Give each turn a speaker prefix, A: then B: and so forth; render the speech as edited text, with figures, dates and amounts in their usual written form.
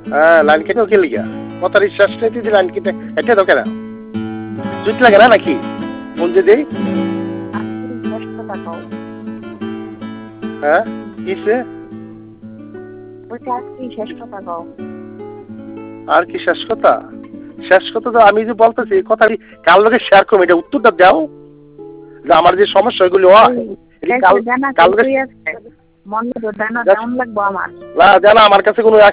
A: হ্যাঁ লাইন কেটে ওকে লিগা কথার শ্বাস নিতে যে লাইন কেটে এটা তো কেন জুত লাগে না নাকি কোন যে দেই হ্যাঁ কিসে আর কি শেষ কথা তো আমি যে বলতেছি কথা কার লোকে শেয়ার করবো এটা উত্তরটা দাও যে আমার যে সমস্যা এগুলো হয় কাল লোকে না জানা আমার কাছে কোনো